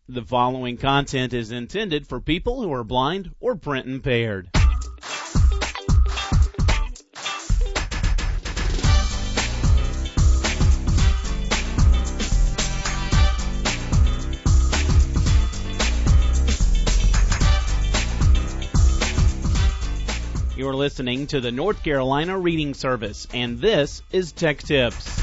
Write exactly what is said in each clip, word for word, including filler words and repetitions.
The following content is intended for people who are blind or print impaired. You're listening to the North Carolina Reading Service, and this is Tech Tips.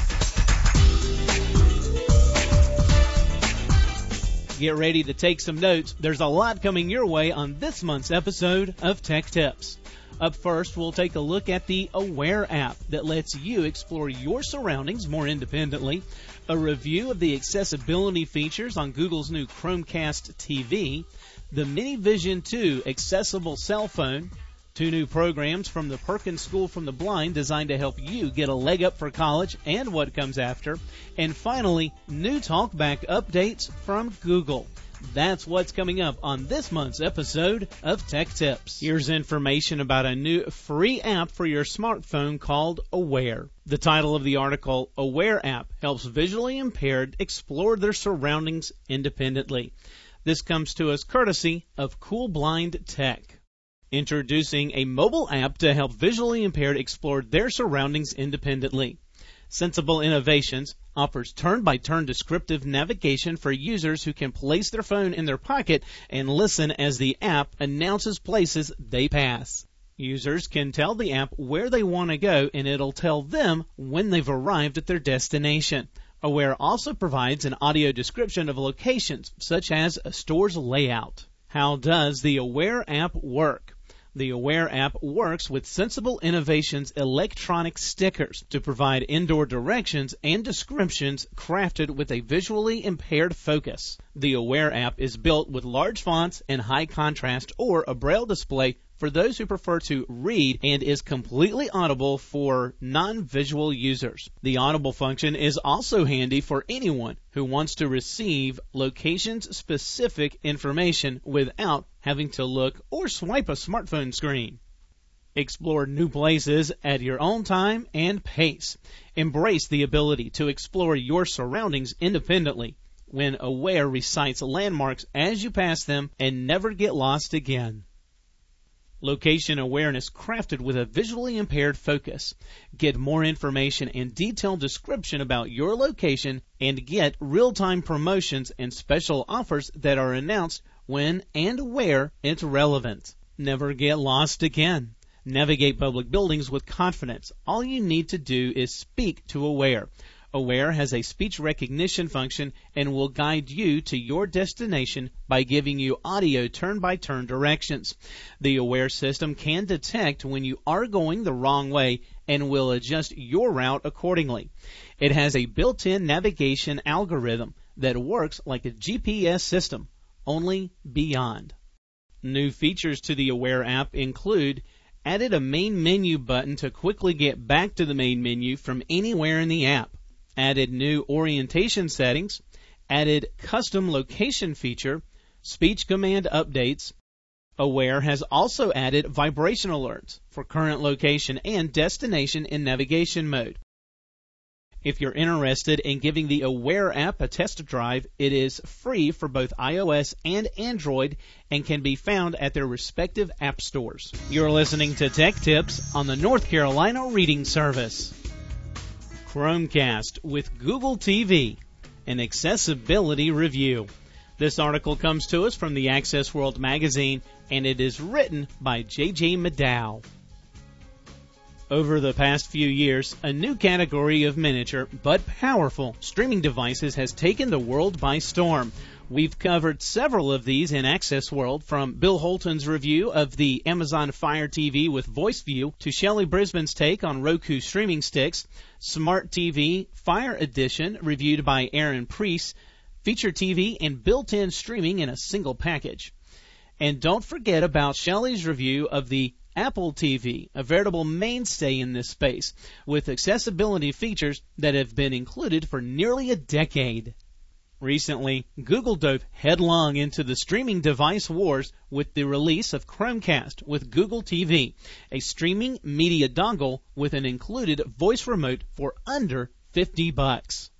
Get ready to take some notes. There's a lot coming your way on this month's episode of Tech Tips. Up first, we'll take a look at the Aware app that lets you explore your surroundings more independently, a review of the accessibility features on Google's new Chromecast T V, the MiniVision two accessible cell phone, two new programs from the Perkins School from the Blind designed to help you get a leg up for college and what comes after. And finally, new TalkBack updates from Google. That's what's coming up on this month's episode of Tech Tips. Here's information about a new free app for your smartphone called Aware. The title of the article, Aware app helps visually impaired explore their surroundings independently. This comes to us courtesy of Cool Blind Tech. Introducing a mobile app to help visually impaired explore their surroundings independently. Sensible Innovations offers turn-by-turn descriptive navigation for users who can place their phone in their pocket and listen as the app announces places they pass. Users can tell the app where they want to go, and it'll tell them when they've arrived at their destination. Aware also provides an audio description of locations, such as a store's layout. How does the Aware app work? The Aware app works with Sensible Innovations electronic stickers to provide indoor directions and descriptions crafted with a visually impaired focus. The Aware app is built with large fonts and high contrast or a braille display for those who prefer to read and is completely audible for non-visual users. The audible function is also handy for anyone who wants to receive location-specific information without having to look or swipe a smartphone screen. Explore new places at your own time and pace. Embrace the ability to explore your surroundings independently when Aware recites landmarks as you pass them and never get lost again. Location awareness crafted with a visually impaired focus. Get more information and detailed description about your location and get real-time promotions and special offers that are announced when and where it's relevant. Never get lost again. Navigate public buildings with confidence. All you need to do is speak to Aware. Aware has a speech recognition function and will guide you to your destination by giving you audio turn-by-turn directions. The Aware system can detect when you are going the wrong way and will adjust your route accordingly. It has a built-in navigation algorithm that works like a G P S system, only beyond. New features to the Aware app include added a main menu button to quickly get back to the main menu from anywhere in the app. Added new orientation settings, added custom location feature, speech command updates. Aware has also added vibration alerts for current location and destination in navigation mode. If you're interested in giving the Aware app a test drive, it is free for both iOS and Android and can be found at their respective app stores. You're listening to Tech Tips on the North Carolina Reading Service. Chromecast with Google T V, an accessibility review. This article comes to us from the Access World magazine, and it is written by J J Maddow. Over the past few years, a new category of miniature but powerful streaming devices has taken the world by storm. We've covered several of these in Access World, from Bill Holton's review of the Amazon Fire T V with Voice View to Shelley Brisbane's take on Roku streaming sticks, Smart T V Fire Edition reviewed by Aaron Priest, Feature T V, and built-in streaming in a single package. And don't forget about Shelley's review of the Apple T V, a veritable mainstay in this space, with accessibility features that have been included for nearly a decade. Recently, Google dove headlong into the streaming device wars with the release of Chromecast with Google T V, a streaming media dongle with an included voice remote for under fifty bucks.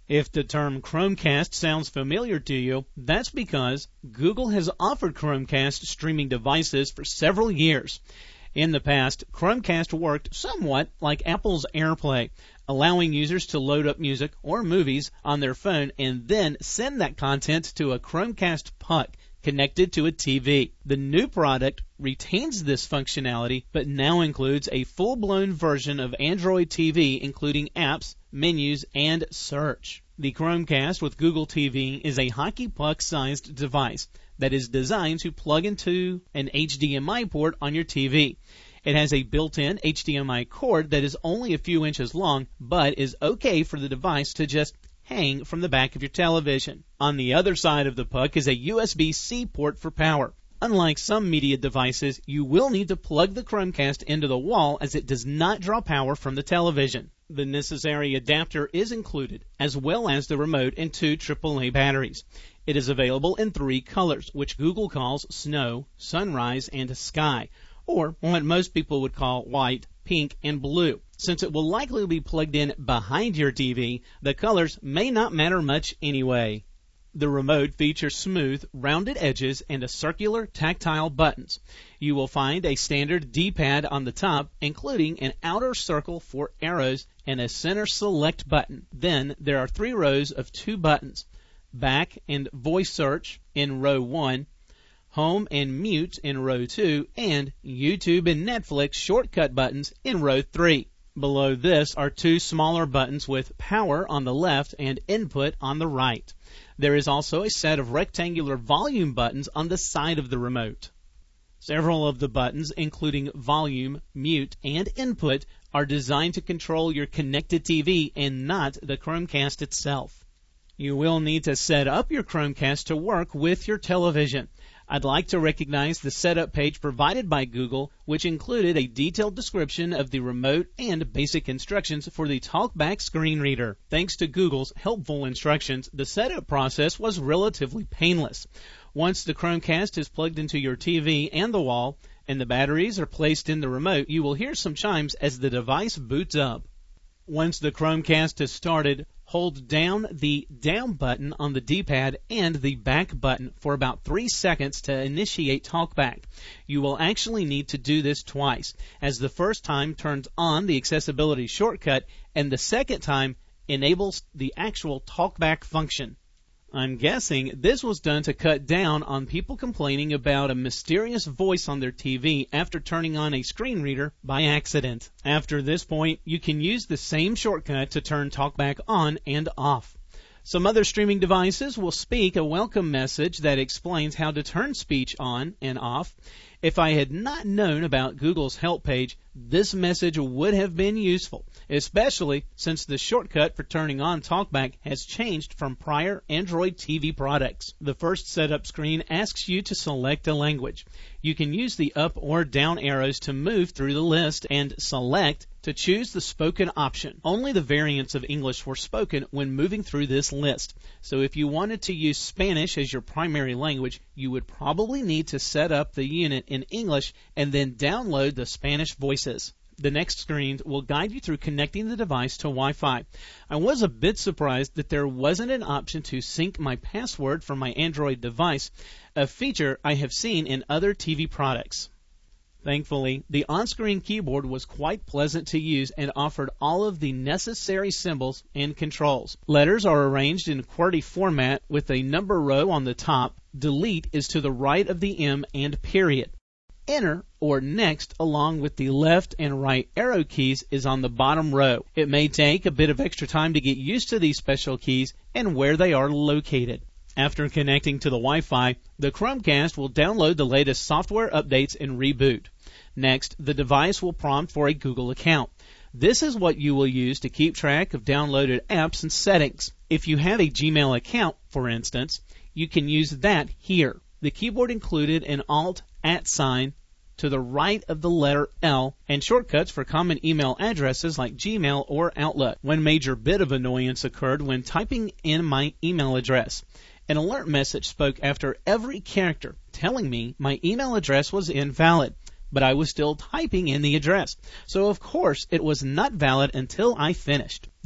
If the term Chromecast sounds familiar to you, that's because Google has offered Chromecast streaming devices for several years. In the past, Chromecast worked somewhat like Apple's AirPlay, allowing users to load up music or movies on their phone and then send that content to a Chromecast puck connected to a T V. The new product retains this functionality, but now includes a full-blown version of Android T V, including apps, menus, and search. The Chromecast with Google T V is a hockey puck-sized device that is designed to plug into an H D M I port on your T V. It has a built-in H D M I cord that is only a few inches long, but is okay for the device to just hang from the back of your television. On the other side of the puck is a U S B C port for power. Unlike some media devices, you will need to plug the Chromecast into the wall as it does not draw power from the television. The necessary adapter is included, as well as the remote and two triple A batteries. It is available in three colors, which Google calls Snow, Sunrise, and Sky, or what most people would call white, pink, and blue. Since it will likely be plugged in behind your T V, the colors may not matter much anyway. The remote features smooth, rounded edges and a circular, tactile buttons. You will find a standard D-pad on the top, including an outer circle for arrows and a center select button. Then there are three rows of two buttons, back and voice search in row one, home and mute in row two, and YouTube and Netflix shortcut buttons in row three. Below this are two smaller buttons with power on the left and input on the right. There is also a set of rectangular volume buttons on the side of the remote. Several of the buttons, including volume, mute, and input, are designed to control your connected T V and not the Chromecast itself. You will need to set up your Chromecast to work with your television. I'd like to recognize the setup page provided by Google, which included a detailed description of the remote and basic instructions for the TalkBack screen reader. Thanks to Google's helpful instructions, the setup process was relatively painless. Once the Chromecast is plugged into your T V and the wall, and the batteries are placed in the remote, you will hear some chimes as the device boots up. Once the Chromecast is started, hold down the down button on the D-pad and the back button for about three seconds to initiate TalkBack. You will actually need to do this twice, as the first time turns on the accessibility shortcut and the second time enables the actual TalkBack function. I'm guessing this was done to cut down on people complaining about a mysterious voice on their T V after turning on a screen reader by accident. After this point, you can use the same shortcut to turn TalkBack on and off. Some other streaming devices will speak a welcome message that explains how to turn speech on and off. If I had not known about Google's help page, this message would have been useful, especially since the shortcut for turning on TalkBack has changed from prior Android T V products. The first setup screen asks you to select a language. You can use the up or down arrows to move through the list and select to choose the spoken option. Only the variants of English were spoken when moving through this list. So if you wanted to use Spanish as your primary language, you would probably need to set up the unit in English and then download the Spanish voices. The next screen will guide you through connecting the device to Wi-Fi. I was a bit surprised that there wasn't an option to sync my password from my Android device, a feature I have seen in other T V products. Thankfully, the on-screen keyboard was quite pleasant to use and offered all of the necessary symbols and controls. Letters are arranged in QWERTY format with a number row on the top. Delete is to the right of the M and period. Enter or next along with the left and right arrow keys is on the bottom row. It may take a bit of extra time to get used to these special keys and where they are located. After connecting to the Wi-Fi, the Chromecast will download the latest software updates and reboot. Next, the device will prompt for a Google account. This is what you will use to keep track of downloaded apps and settings. If you have a Gmail account, for instance, you can use that here. The keyboard included an Alt at sign to the right of the letter L and shortcuts for common email addresses like Gmail or Outlook. One major bit of annoyance occurred when typing in my email address. An alert message spoke after every character telling me my email address was invalid, but I was still typing in the address. So of course it was not valid until I finished.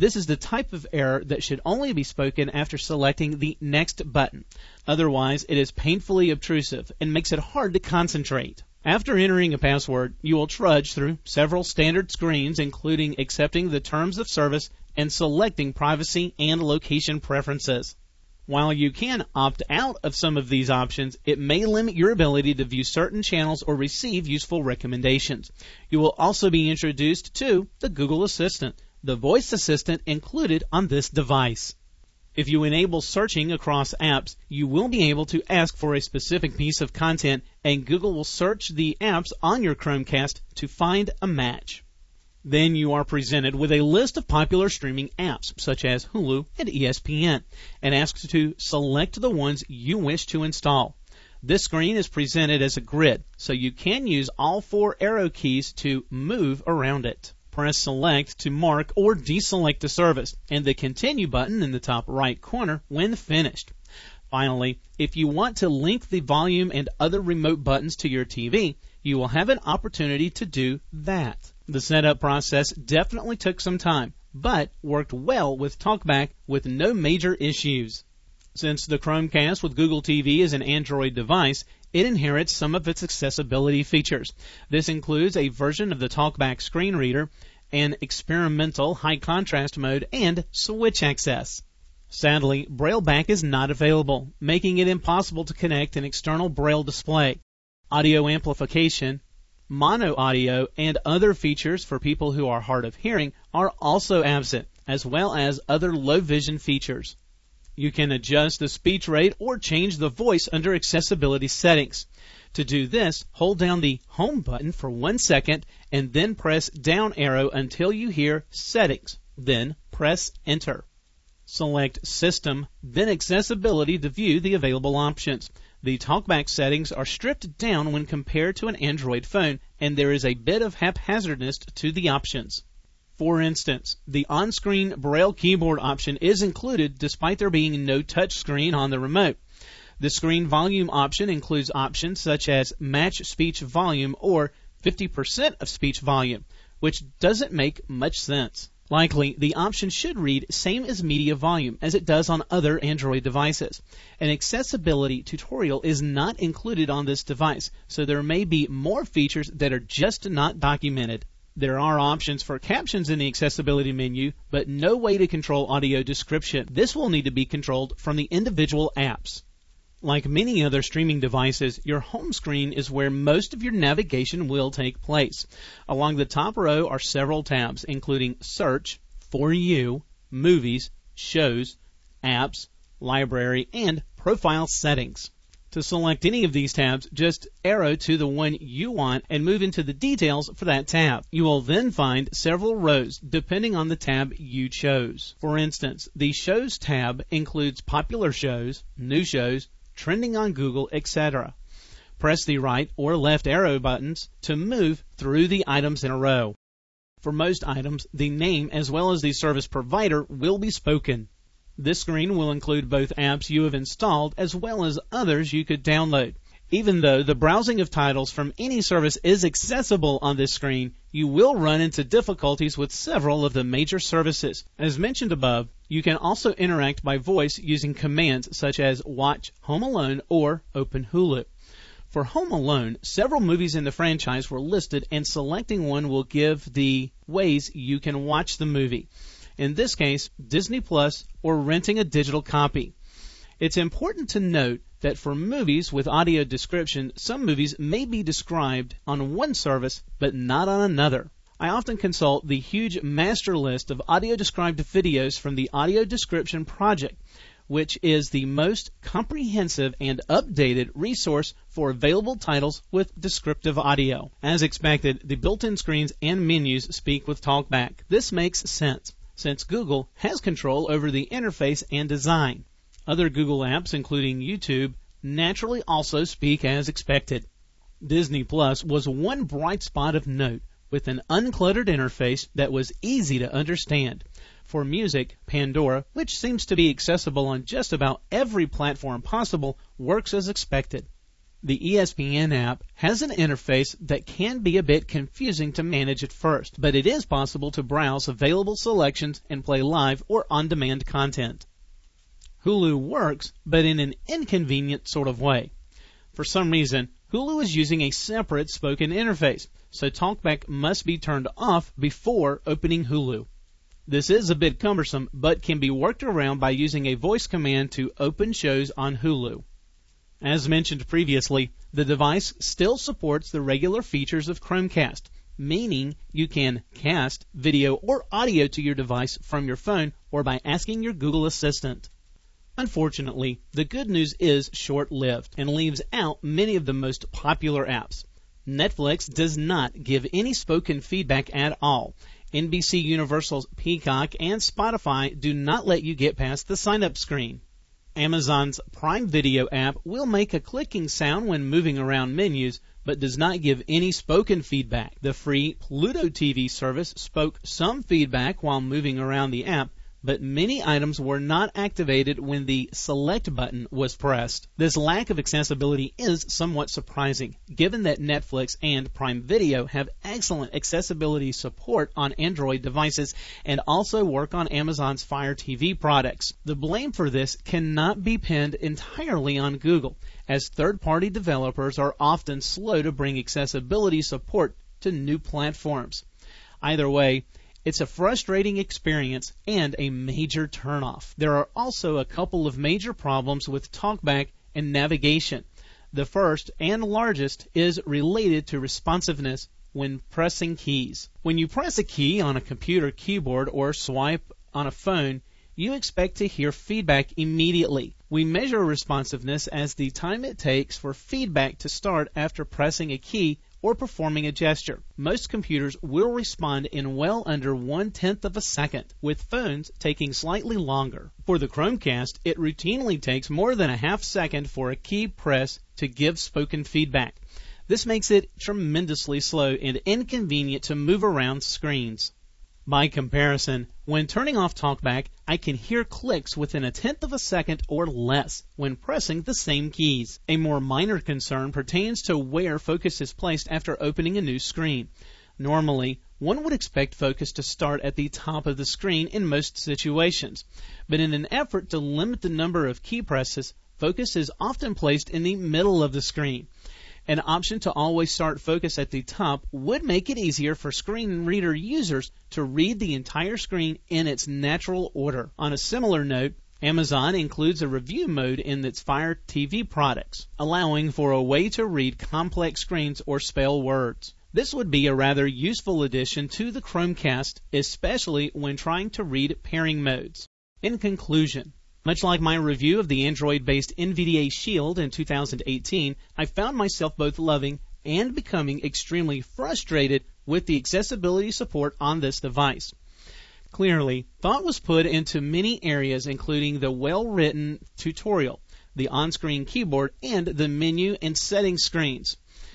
This is the type of error that should only be spoken after selecting the Next button. Otherwise, it is painfully obtrusive and makes it hard to concentrate. After entering a password, you will trudge through several standard screens, including accepting the terms of service and selecting privacy and location preferences. While you can opt out of some of these options, it may limit your ability to view certain channels or receive useful recommendations. You will also be introduced to the Google Assistant, the voice assistant included on this device. If you enable searching across apps, you will be able to ask for a specific piece of content, and Google will search the apps on your Chromecast to find a match. Then you are presented with a list of popular streaming apps, such as Hulu and E S P N, and asked to select the ones you wish to install. This screen is presented as a grid, so you can use all four arrow keys to move around it. Press Select to mark or deselect the service, and the Continue button in the top right corner when finished. Finally, if you want to link the volume and other remote buttons to your T V, you will have an opportunity to do that. The setup process definitely took some time, but worked well with TalkBack with no major issues. Since the Chromecast with Google T V is an Android device, it inherits some of its accessibility features. This includes a version of the TalkBack screen reader, an experimental high contrast mode, and switch access. Sadly, BrailleBack is not available, making it impossible to connect an external Braille display. Audio amplification, mono audio, and other features for people who are hard of hearing are also absent, as well as other low vision features. You can adjust the speech rate or change the voice under accessibility settings. To do this, hold down the Home button for one second and then press down arrow until you hear Settings. Then press Enter. Select System, then Accessibility to view the available options. The TalkBack settings are stripped down when compared to an Android phone, and there is a bit of haphazardness to the options. For instance, the on-screen Braille keyboard option is included despite there being no touch screen on the remote. The screen volume option includes options such as match speech volume or fifty percent of speech volume, which doesn't make much sense. Likely, the option should read same as media volume as it does on other Android devices. An accessibility tutorial is not included on this device, so there may be more features that are just not documented. There are options for captions in the accessibility menu, but no way to control audio description. This will need to be controlled from the individual apps. Like many other streaming devices, your home screen is where most of your navigation will take place. Along the top row are several tabs, including Search, For You, Movies, Shows, Apps, Library, and Profile Settings. To select any of these tabs, just arrow to the one you want and move into the details for that tab. You will then find several rows depending on the tab you chose. For instance, the Shows tab includes popular shows, new shows, trending on Google, et cetera. Press the right or left arrow buttons to move through the items in a row. For most items, the name as well as the service provider will be spoken. This screen will include both apps you have installed as well as others you could download. Even though the browsing of titles from any service is accessible on this screen, you will run into difficulties with several of the major services. As mentioned above, you can also interact by voice using commands such as Watch Home Alone or Open Hulu. For Home Alone, several movies in the franchise were listed, and selecting one will give the ways you can watch the movie. In this case, Disney Plus or renting a digital copy. It's important to note that for movies with audio description, some movies may be described on one service but not on another. I often consult the huge master list of audio-described videos from the Audio Description Project, which is the most comprehensive and updated resource for available titles with descriptive audio. As expected, the built-in screens and menus speak with TalkBack. This makes sense, since Google has control over the interface and design. Other Google apps, including YouTube, naturally also speak as expected. Disney Plus was one bright spot of note, with an uncluttered interface that was easy to understand. For music, Pandora, which seems to be accessible on just about every platform possible, works as expected. The E S P N app has an interface that can be a bit confusing to manage at first, but it is possible to browse available selections and play live or on-demand content. Hulu works, but in an inconvenient sort of way. For some reason, Hulu is using a separate spoken interface, so TalkBack must be turned off before opening Hulu. This is a bit cumbersome, but can be worked around by using a voice command to open shows on Hulu. As mentioned previously, the device still supports the regular features of Chromecast, meaning you can cast video or audio to your device from your phone or by asking your Google Assistant. Unfortunately, the good news is short-lived and leaves out many of the most popular apps. Netflix does not give any spoken feedback at all. N B C Universal's Peacock and Spotify do not let you get past the sign-up screen. Amazon's Prime Video app will make a clicking sound when moving around menus, but does not give any spoken feedback. The free Pluto T V service spoke some feedback while moving around the app, but many items were not activated when the select button was pressed. This lack of accessibility is somewhat surprising, given that Netflix and Prime Video have excellent accessibility support on Android devices and also work on Amazon's Fire T V products. The blame for this cannot be pinned entirely on Google, as third-party developers are often slow to bring accessibility support to new platforms. Either way, it's a frustrating experience and a major turnoff. There are also a couple of major problems with TalkBack and navigation. The first and largest is related to responsiveness when pressing keys. When you press a key on a computer keyboard or swipe on a phone, you expect to hear feedback immediately. We measure responsiveness as the time it takes for feedback to start after pressing a key or performing a gesture. Most computers will respond in well under one-tenth of a second, with phones taking slightly longer. For the Chromecast, it routinely takes more than a half second for a key press to give spoken feedback. This makes it tremendously slow and inconvenient to move around screens. By comparison, when turning off TalkBack, I can hear clicks within a tenth of a second or less when pressing the same keys. A more minor concern pertains to where focus is placed after opening a new screen. Normally, one would expect focus to start at the top of the screen in most situations, but in an effort to limit the number of key presses, focus is often placed in the middle of the screen. An option to always start focus at the top would make it easier for screen reader users to read the entire screen in its natural order. On a similar note, Amazon includes a review mode in its Fire T V products, allowing for a way to read complex screens or spell words. This would be a rather useful addition to the Chromecast, especially when trying to read pairing modes. In conclusion, much like my review of the Android-based N V D A Shield in two thousand eighteen, I found myself both loving and becoming extremely frustrated with the accessibility support on this device. Clearly, thought was put into many areas, including the well-written tutorial, the on-screen keyboard, and the menu and settings screens.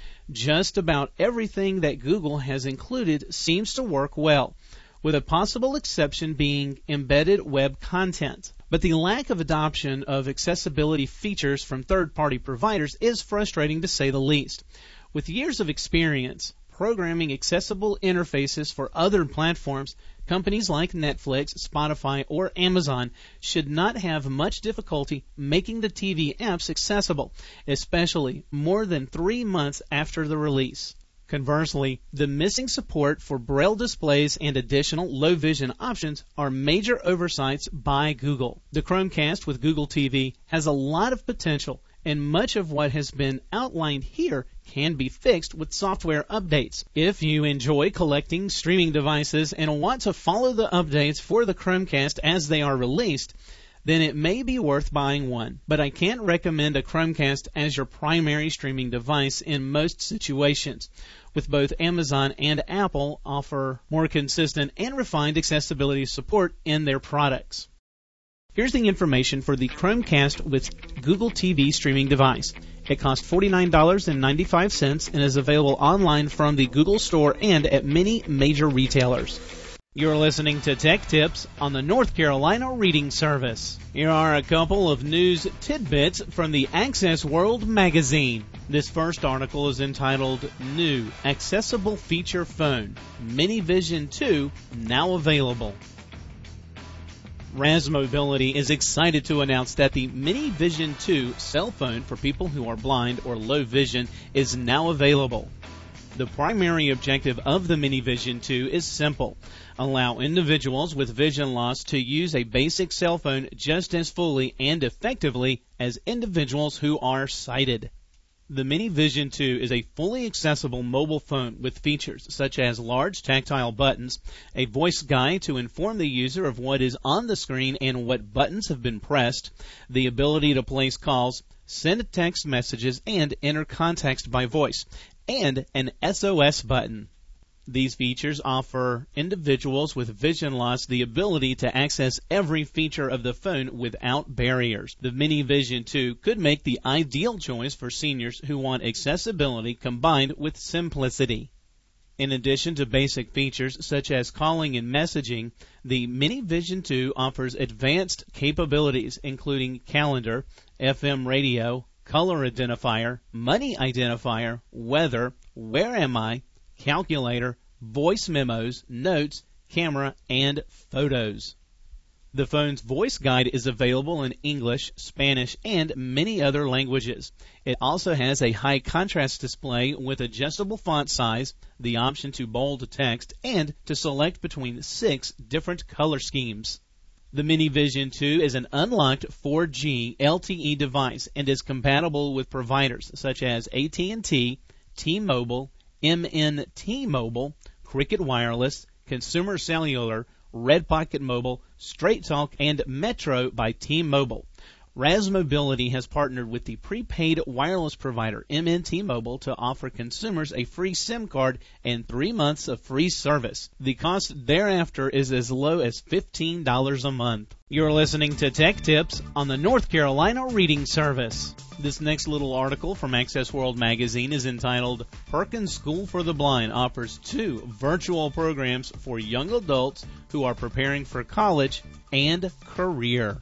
Just about everything that Google has included seems to work well, with a possible exception being embedded web content. But the lack of adoption of accessibility features from third-party providers is frustrating to say the least. With years of experience programming accessible interfaces for other platforms, companies like Netflix, Spotify, or Amazon should not have much difficulty making the T V apps accessible, especially more than three months after the release. Conversely, the missing support for Braille displays and additional low-vision options are major oversights by Google. The Chromecast with Google T V has a lot of potential, and much of what has been outlined here can be fixed with software updates. If you enjoy collecting streaming devices and want to follow the updates for the Chromecast as they are released, then it may be worth buying one. But I can't recommend a Chromecast as your primary streaming device in most situations, with both Amazon and Apple offer more consistent and refined accessibility support in their products. Here's the information for the Chromecast with Google T V streaming device. It costs forty-nine dollars and ninety-five cents and is available online from the Google Store and at many major retailers. You're listening to Tech Tips on the North Carolina Reading Service. Here are a couple of news tidbits from the Access World magazine. This first article is entitled New Accessible Feature Phone, MiniVision two, now available. Raz Mobility is excited to announce that the MiniVision two cell phone for people who are blind or low vision is now available. The primary objective of the MiniVision two is simple: allow individuals with vision loss to use a basic cell phone just as fully and effectively as individuals who are sighted. The MiniVision two is a fully accessible mobile phone with features such as large tactile buttons, a voice guide to inform the user of what is on the screen and what buttons have been pressed, the ability to place calls, send text messages, and enter context by voice, and an S O S button. These features offer individuals with vision loss the ability to access every feature of the phone without barriers. The MiniVision two could make the ideal choice for seniors who want accessibility combined with simplicity. In addition to basic features such as calling and messaging, the MiniVision two offers advanced capabilities including calendar, F M radio, color identifier, money identifier, weather, where am I, calculator, voice memos, notes, camera, and photos. The phone's voice guide is available in English, Spanish, and many other languages. It also has a high contrast display with adjustable font size, the option to bold text, and to select between six different color schemes. The MiniVision two is an unlocked four G L T E device and is compatible with providers such as A T and T, T-Mobile, M N T Mobile, Cricket Wireless, Consumer Cellular, Red Pocket Mobile, Straight Talk, and Metro by T-Mobile. Raz Mobility has partnered with the prepaid wireless provider M N T Mobile to offer consumers a free SIM card and three months of free service. The cost thereafter is as low as fifteen dollars a month. You're listening to Tech Tips on the North Carolina Reading Service. This next little article from Access World Magazine is entitled Perkins School for the Blind offers two virtual programs for young adults who are preparing for college and career.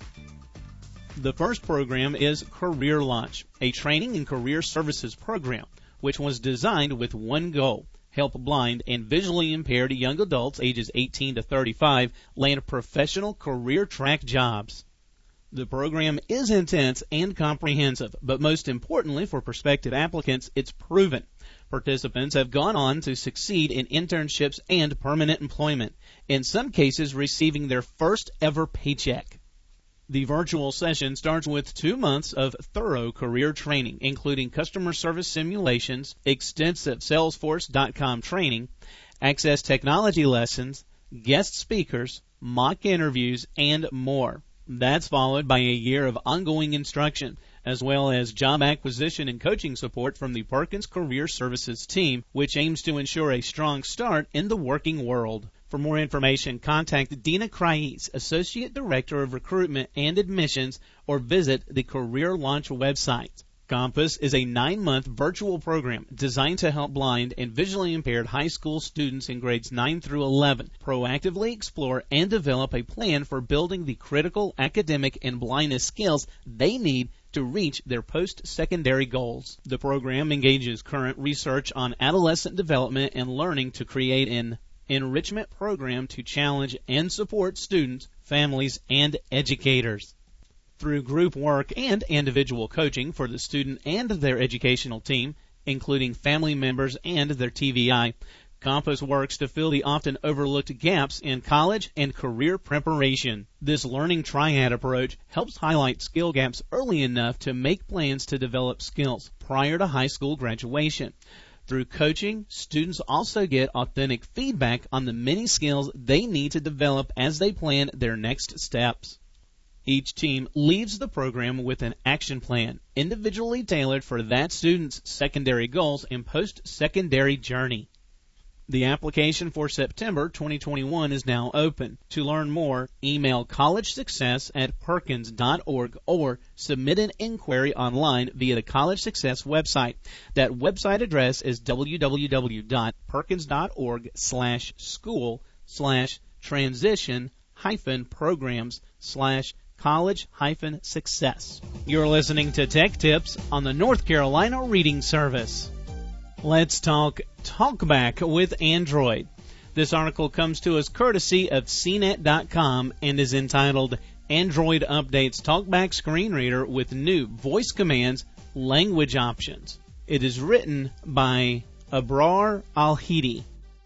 The first program is Career Launch, a training and career services program, which was designed with one goal: help blind and visually impaired young adults ages eighteen to thirty-five land professional career track jobs. The program is intense and comprehensive, but most importantly for prospective applicants, it's proven. Participants have gone on to succeed in internships and permanent employment, in some cases receiving their first ever paycheck. The virtual session starts with two months of thorough career training, including customer service simulations, extensive Salesforce dot com training, Access technology lessons, guest speakers, mock interviews, and more. That's followed by a year of ongoing instruction, as well as job acquisition and coaching support from the Perkins Career Services team, which aims to ensure a strong start in the working world. For more information, contact Dina Crais, Associate Director of Recruitment and Admissions, or visit the Career Launch website. Compass is a nine-month virtual program designed to help blind and visually impaired high school students in grades nine through eleven proactively explore and develop a plan for building the critical academic and blindness skills they need to reach their post-secondary goals. The program engages current research on adolescent development and learning to create an enrichment program to challenge and support students, families, and educators. Through group work and individual coaching for the student and their educational team, including family members and their T V I, Compass works to fill the often overlooked gaps in college and career preparation. This learning triad approach helps highlight skill gaps early enough to make plans to develop skills prior to high school graduation. Through coaching, students also get authentic feedback on the many skills they need to develop as they plan their next steps. Each team leaves the program with an action plan, individually tailored for that student's secondary goals and post-secondary journey. The application for September twenty twenty-one is now open. To learn more, email collegesuccess at perkins dot org or submit an inquiry online via the College Success website. That website address is w w w dot perkins dot org slash school slash transition hyphen programs slash college-success. You're listening to Tech Tips on the North Carolina Reading Service. Let's talk TalkBack with Android. This article comes to us courtesy of C net dot com and is entitled Android Updates TalkBack Screen Reader with New Voice Commands Language Options. It is written by Abrar Al-Hidi.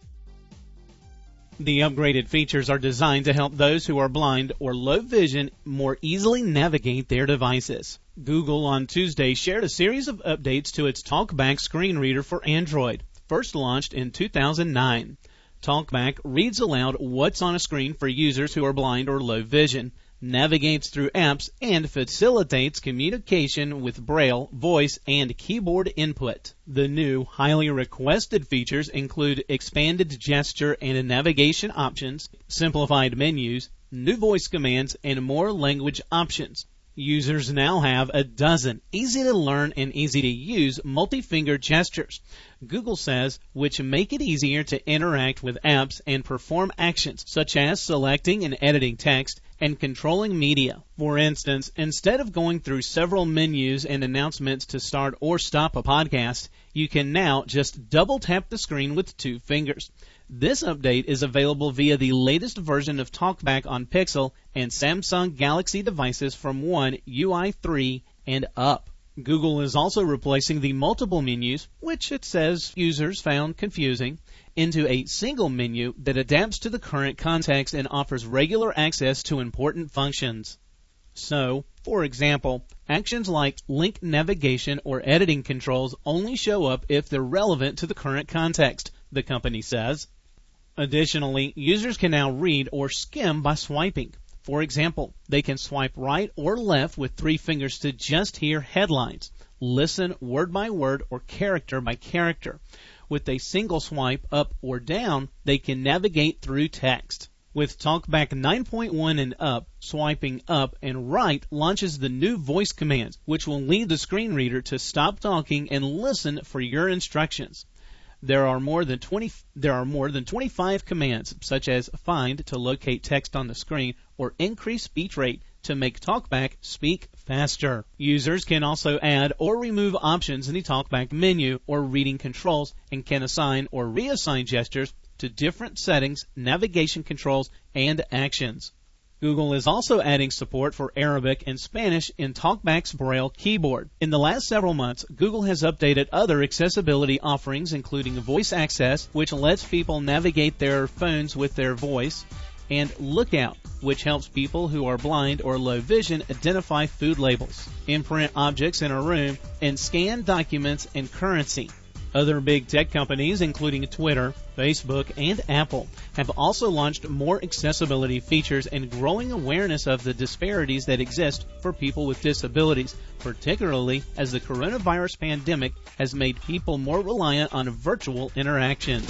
The upgraded features are designed to help those who are blind or low vision more easily navigate their devices. Google on Tuesday shared a series of updates to its TalkBack screen reader for Android, first launched in two thousand nine. TalkBack reads aloud what's on a screen for users who are blind or low vision, navigates through apps, and facilitates communication with Braille, voice, and keyboard input. The new, highly requested features include expanded gesture and navigation options, simplified menus, new voice commands, and more language options. Users now have a dozen easy-to-learn and easy-to-use multi-finger gestures, Google says, which make it easier to interact with apps and perform actions such as selecting and editing text and controlling media. For instance, instead of going through several menus and announcements to start or stop a podcast, you can now just double-tap the screen with two fingers. This update is available via the latest version of TalkBack on Pixel and Samsung Galaxy devices from One U I three and up. Google is also replacing the multiple menus, which it says users found confusing, into a single menu that adapts to the current context and offers regular access to important functions. So, for example, actions like link navigation or editing controls only show up if they're relevant to the current context, the company says. Additionally, users can now read or skim by swiping. For example, they can swipe right or left with three fingers to just hear headlines, listen word by word or character by character. With a single swipe up or down, they can navigate through text. With TalkBack nine point one and up, swiping up and right launches the new voice commands, which will lead the screen reader to stop talking and listen for your instructions. There are more than twenty. There are more than twenty-five commands, such as find to locate text on the screen or increase speech rate to make TalkBack speak faster. Users can also add or remove options in the TalkBack menu or reading controls and can assign or reassign gestures to different settings, navigation controls, and actions. Google is also adding support for Arabic and Spanish in TalkBack's Braille keyboard. In the last several months, Google has updated other accessibility offerings, including Voice Access, which lets people navigate their phones with their voice, and Lookout, which helps people who are blind or low vision identify food labels, imprint objects in a room, and scan documents and currency. Other big tech companies, including Twitter, Facebook, and Apple, have also launched more accessibility features and growing awareness of the disparities that exist for people with disabilities, particularly as the coronavirus pandemic has made people more reliant on virtual interactions.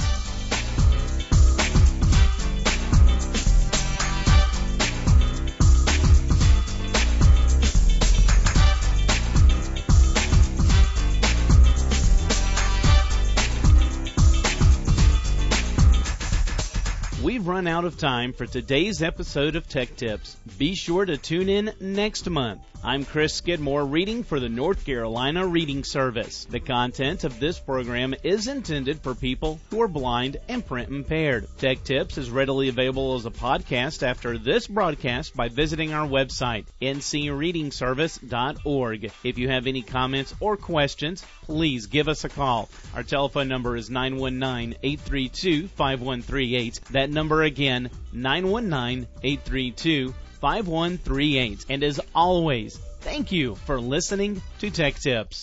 We've run out of time for today's episode of Tech Tips. Be sure to tune in next month. I'm Chris Skidmore, reading for the North Carolina Reading Service. The content of this program is intended for people who are blind and print impaired. Tech Tips is readily available as a podcast after this broadcast by visiting our website, n c reading service dot org. If you have any comments or questions, please give us a call. Our telephone number is nine one nine, eight three two, five one three eight. That number again, nine one nine, eight three two, five one three eight. And as always, thank you for listening to Tech Tips.